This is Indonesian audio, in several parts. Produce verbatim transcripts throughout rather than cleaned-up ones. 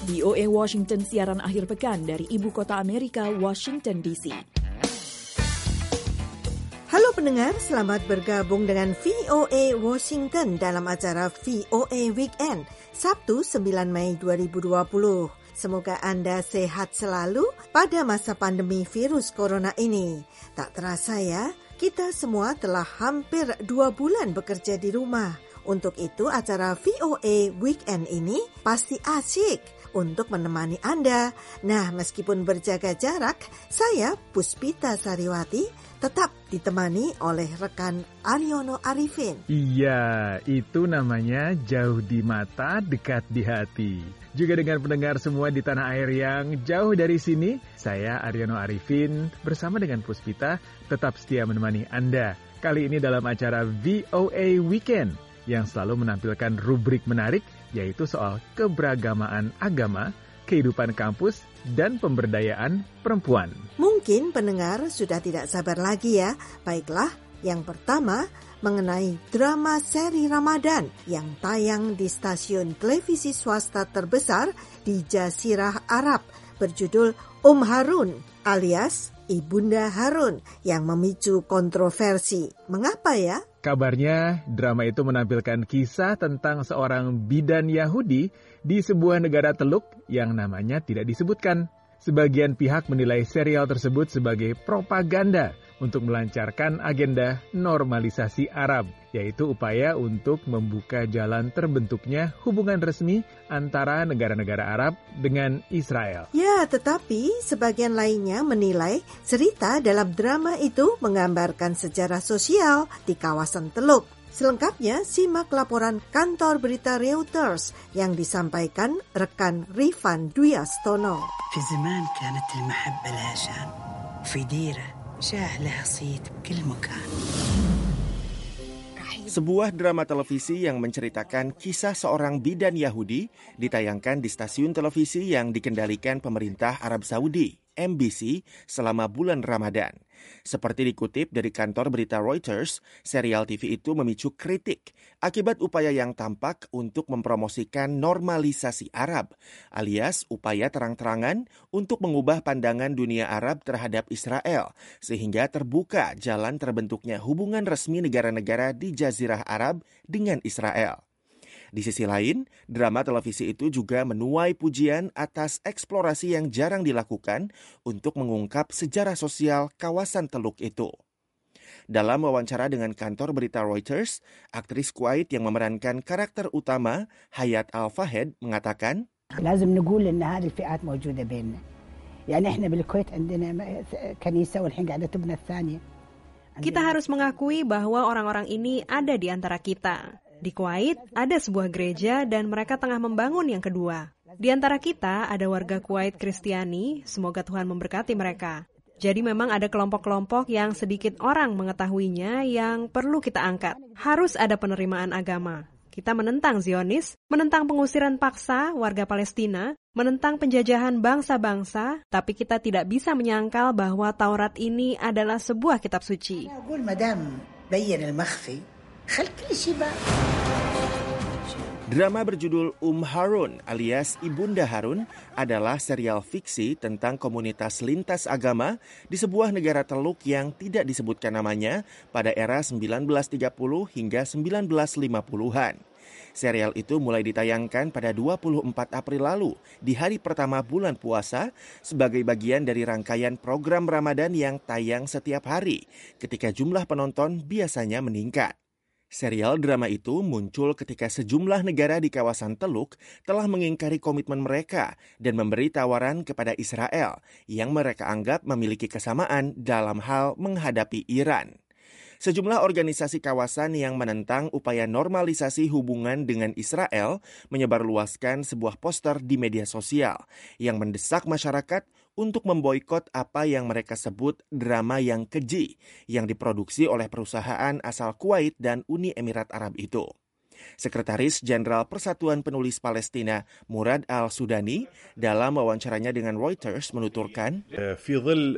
V O A Washington siaran akhir pekan dari Ibu Kota Amerika, Washington D C. Halo pendengar, selamat bergabung dengan V O A Washington dalam acara V O A Weekend, Sabtu sembilan Mei dua ribu dua puluh. Semoga Anda sehat selalu pada masa pandemi virus corona ini. Tak terasa ya, kita semua telah hampir dua bulan bekerja di rumah. Untuk itu acara V O A Weekend ini pasti asyik untuk menemani Anda. Nah, meskipun berjaga jarak, saya Puspita Sariwati tetap ditemani oleh rekan Aryono Arifin. Iya, itu namanya jauh di mata, dekat di hati. Juga dengan pendengar semua di tanah air yang jauh dari sini, saya Aryono Arifin bersama dengan Puspita tetap setia menemani Anda. Kali ini dalam acara V O A Weekend yang selalu menampilkan rubrik menarik, yaitu soal keberagamaan agama, kehidupan kampus, dan pemberdayaan perempuan. Mungkin pendengar sudah tidak sabar lagi ya. Baiklah, yang pertama mengenai drama seri Ramadan yang tayang di stasiun televisi swasta terbesar di Jazirah Arab berjudul Um Harun alias Ibunda Harun yang memicu kontroversi. Mengapa ya? Kabarnya, drama itu menampilkan kisah tentang seorang bidan Yahudi di sebuah negara teluk yang namanya tidak disebutkan. Sebagian pihak menilai serial tersebut sebagai propaganda untuk melancarkan agenda normalisasi Arab, yaitu upaya untuk membuka jalan terbentuknya hubungan resmi antara negara-negara Arab dengan Israel. Ya, tetapi sebagian lainnya menilai cerita dalam drama itu menggambarkan sejarah sosial di kawasan Teluk. Selengkapnya, simak laporan kantor berita Reuters yang disampaikan rekan Rifan Duyastono. في زمان كانت المحبة لها شان في ديرة شاع لها صيت بكل مكان. Sebuah drama televisi yang menceritakan kisah seorang bidan Yahudi ditayangkan di stasiun televisi yang dikendalikan pemerintah Arab Saudi, M B C, selama bulan Ramadan. Seperti dikutip dari kantor berita Reuters, serial T V itu memicu kritik akibat upaya yang tampak untuk mempromosikan normalisasi Arab, alias upaya terang-terangan untuk mengubah pandangan dunia Arab terhadap Israel, sehingga terbuka jalan terbentuknya hubungan resmi negara-negara di Jazirah Arab dengan Israel. Di sisi lain, drama televisi itu juga menuai pujian atas eksplorasi yang jarang dilakukan untuk mengungkap sejarah sosial kawasan Teluk itu. Dalam wawancara dengan kantor berita Reuters, aktris Kuwait yang memerankan karakter utama, Hayat Al-Fahed, mengatakan, لازم نقول إن هذه الفئات موجودة بيننا. يعني إحنا بالكويت عندنا كنيسة والحين قاعدة تبنى الثانية. Kita harus mengakui bahwa orang-orang ini ada di antara kita. Di Kuwait ada sebuah gereja dan mereka tengah membangun yang kedua. Di antara kita ada warga Kuwait Kristiani, semoga Tuhan memberkati mereka. Jadi memang ada kelompok-kelompok yang sedikit orang mengetahuinya yang perlu kita angkat. Harus ada penerimaan agama. Kita menentang Zionis, menentang pengusiran paksa warga Palestina, menentang penjajahan bangsa-bangsa, tapi kita tidak bisa menyangkal bahwa Taurat ini adalah sebuah kitab suci. Drama berjudul Um Harun alias Ibunda Harun adalah serial fiksi tentang komunitas lintas agama di sebuah negara teluk yang tidak disebutkan namanya pada era sembilan belas tiga puluh hingga sembilan belas lima puluhan. Serial itu mulai ditayangkan pada dua puluh empat April lalu di hari pertama bulan puasa sebagai bagian dari rangkaian program Ramadan yang tayang setiap hari ketika jumlah penonton biasanya meningkat. Serial drama itu muncul ketika sejumlah negara di kawasan Teluk telah mengingkari komitmen mereka dan memberi tawaran kepada Israel yang mereka anggap memiliki kesamaan dalam hal menghadapi Iran. Sejumlah organisasi kawasan yang menentang upaya normalisasi hubungan dengan Israel menyebarluaskan sebuah poster di media sosial yang mendesak masyarakat untuk memboikot apa yang mereka sebut drama yang keji yang diproduksi oleh perusahaan asal Kuwait dan Uni Emirat Arab itu. Sekretaris Jenderal Persatuan Penulis Palestina Murad Al-Sudani dalam wawancaranya dengan Reuters menuturkan, في ظل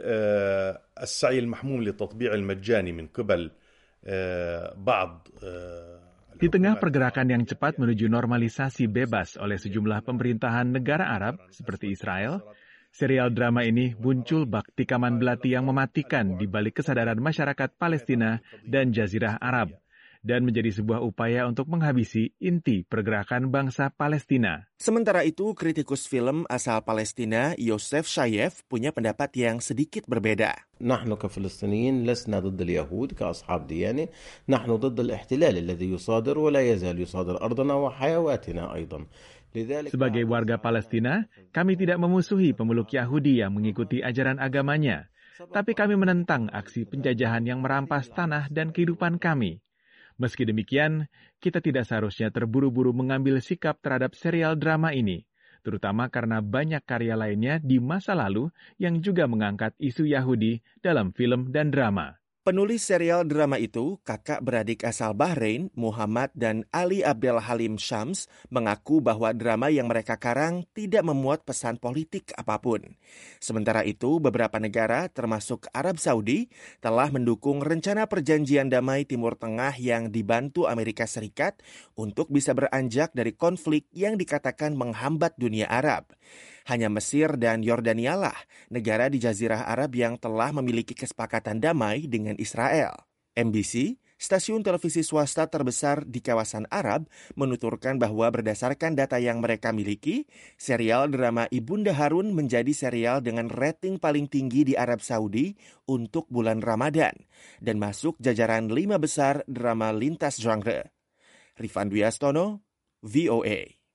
السعي المحموم للتطبيع المجاني من قبل بعض Di tengah pergerakan yang cepat menuju normalisasi bebas oleh sejumlah pemerintahan negara Arab seperti Israel, serial drama ini muncul bak tikaman belati yang mematikan di balik kesadaran masyarakat Palestina dan Jazirah Arab, dan menjadi sebuah upaya untuk menghabisi inti pergerakan bangsa Palestina. Sementara itu, kritikus film asal Palestina, Yosef Shayef, punya pendapat yang sedikit berbeda. نحن كفلسطينيين لسنا ضد اليهود كأصحاب ديانة، نحن ضد الاحتلال الذي يصادر ولا يزال يصادر أرضنا وحيواتنا أيضا. Sebagai warga Palestina, kami tidak memusuhi pemeluk Yahudi yang mengikuti ajaran agamanya, tapi kami menentang aksi penjajahan yang merampas tanah dan kehidupan kami. Meski demikian, kita tidak seharusnya terburu-buru mengambil sikap terhadap serial drama ini, terutama karena banyak karya lainnya di masa lalu yang juga mengangkat isu Yahudi dalam film dan drama. Penulis serial drama itu, kakak beradik asal Bahrain, Muhammad dan Ali Abdel Halim Shams, mengaku bahwa drama yang mereka karang tidak memuat pesan politik apapun. Sementara itu, beberapa negara, termasuk Arab Saudi, telah mendukung rencana perjanjian damai Timur Tengah yang dibantu Amerika Serikat untuk bisa beranjak dari konflik yang dikatakan menghambat dunia Arab. Hanya Mesir dan Yordania lah negara di Jazirah Arab yang telah memiliki kesepakatan damai dengan Israel. M B C, stasiun televisi swasta terbesar di kawasan Arab, menuturkan bahwa berdasarkan data yang mereka miliki, serial drama Ibunda Harun menjadi serial dengan rating paling tinggi di Arab Saudi untuk bulan Ramadan dan masuk jajaran lima besar drama lintas genre. Rifan Dwi Astono, V O A.